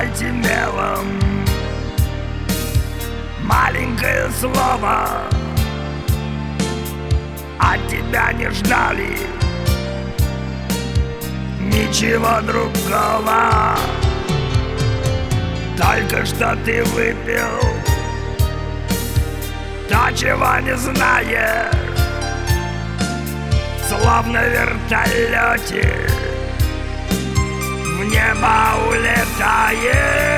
асфальте мелом. Маленькое слово от тебя не ждали, ничего другого. Только что ты выпил то, чего не знаешь, словно в вертолете в небо улетаешь.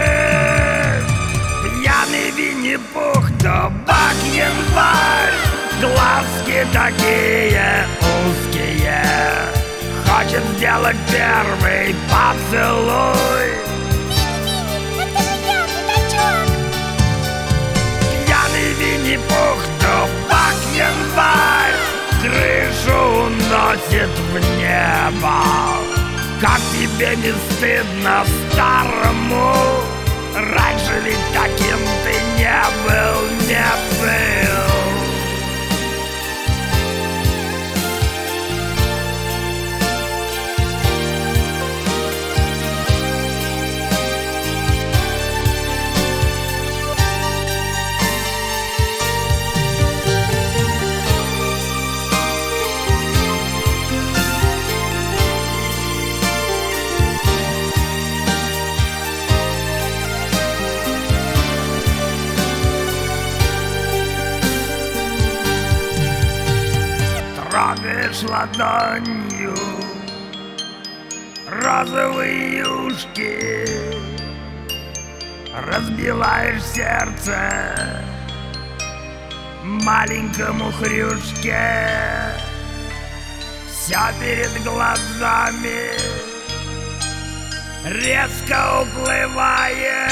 Пьяный Винни-Пух, табак, январь, глазки такие узкие, хочет сделать первый поцелуй. Пьяный Винни-Пух, табак, январь, крышу уносит в небо. Как тебе не стыдно, старому? Раньше ведь таким ты не был, не был. Трогаешь ладонью розовые юшки, разбиваешь сердце маленькому хрюшке. Все перед глазами резко уплывает.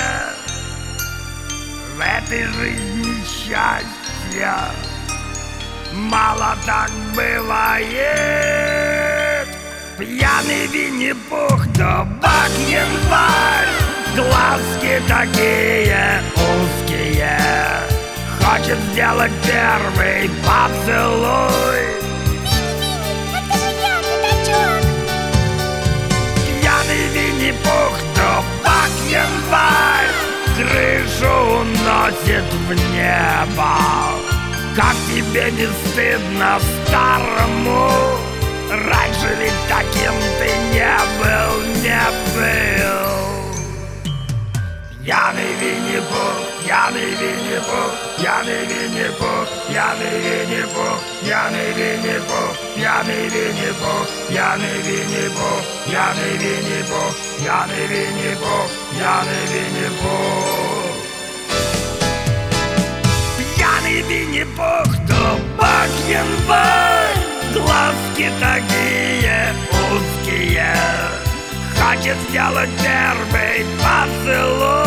В этой жизни счастья мало так бывает. Пьяный Винни-Пух, табак, январь, глазки такие узкие, хочет сделать первый поцелуй. Пьяный Винни-Пух, табак, январь, крышу уносит в небо. Как тебе не стыдно, старому? Раньше ведь таким ты не был, не был. Пьяный Винни-Пух, пьяный Винни-Пух, пьяный Винни-Пух, пьяный Винни-Пух, пьяный Винни-Пух, пьяный Винни-Пух, пьяный Винни-Пух, пьяный Винни-Пух, пьяный Винни-Пух, пьяный Винни-Пух. Пьяный Винни-Пух, табак, январь, глазки такие узкие, хочет сделать первый поцелуй.